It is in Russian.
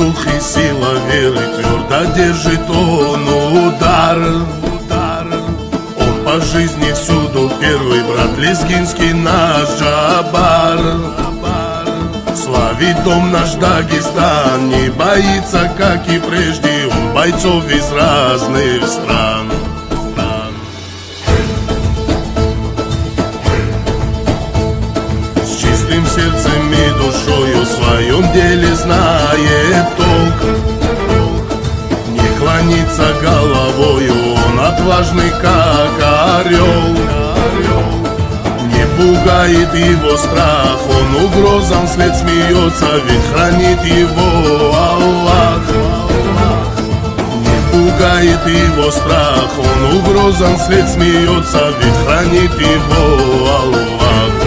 дух и сила веры, твердо держит он удар. Он по жизни всюду первый брат, лезгинский наш Джабар. Славит дом наш Дагестан, не боится, как и прежде, он бойцов из разных стран. С чистым сердцем и душою в своем деле знает толк. Не клонится головою, он отважный, как орел. Пугает его страх, он угрозам вслед смеется, ведь хранит его Аллах. Не пугает его страх, он угрозам вслед смеется, ведь хранит его Аллах.